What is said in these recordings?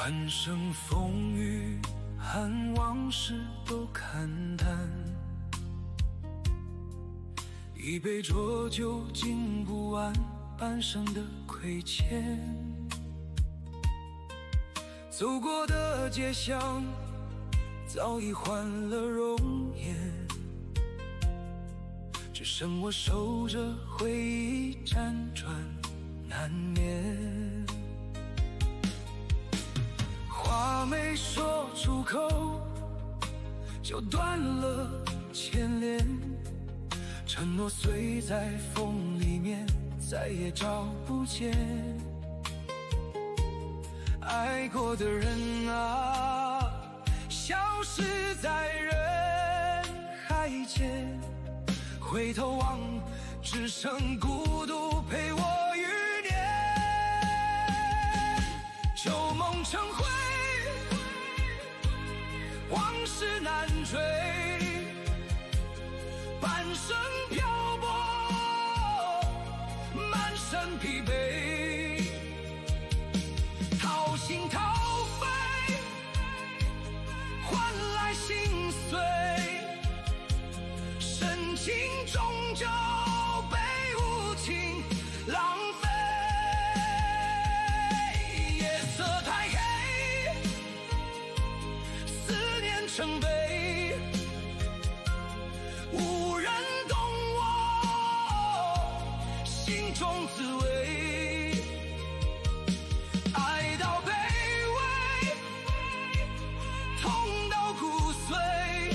半生风雨，和往事都看淡。一杯浊酒敬不完半生的亏欠。走过的街巷，早已换了容颜，只剩我守着回忆辗转难眠。话没说出口，就断了牵连，承诺碎在风里面，再也找不见。爱过的人啊，消失在人海间，回头望，只剩孤独陪我余年。旧梦成灰，往事难追，半生漂泊，满身疲惫，掏心掏肺，换来心碎，深情终究被无情浪费。夜色太黑，思念成悲，无人懂我心中滋味。爱到卑微，痛到骨髓，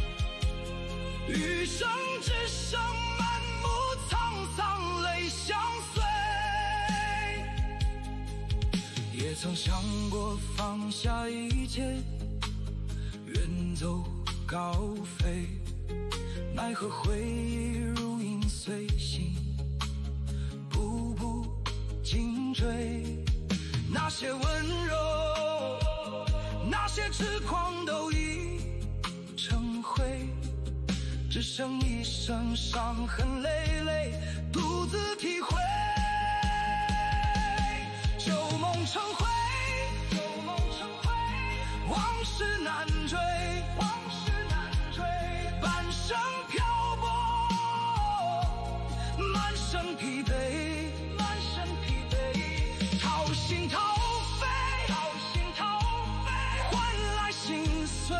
余生只剩满目沧桑，泪相随。也曾想过放下一切，远走高飞，奈何回忆如影随形，步步紧追。那些温柔，那些痴狂，都已成灰，只剩一身伤痕累累，独自体会。旧梦成灰，往事难追，半生漂泊，满身疲惫，掏心掏肺，换来心碎，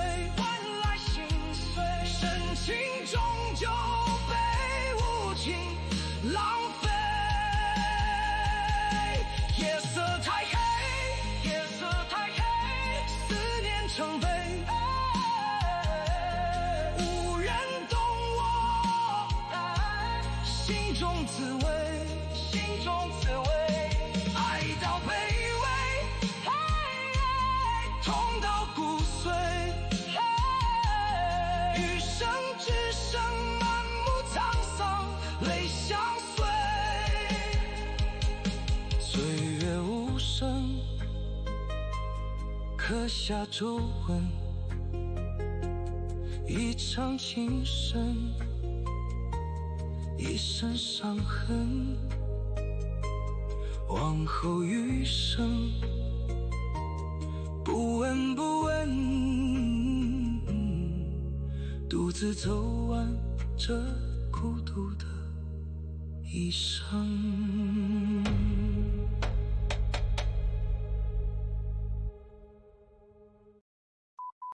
深情终究被无情浪费。夜色太黑，思念成悲，无人懂我心中滋味。爱到卑微，痛到骨髓，余生只剩满目沧桑，泪相随。岁月无声，刻下皱纹，一场情深，一身伤痕。往后余生，不闻不问，独自走完这孤独的一生。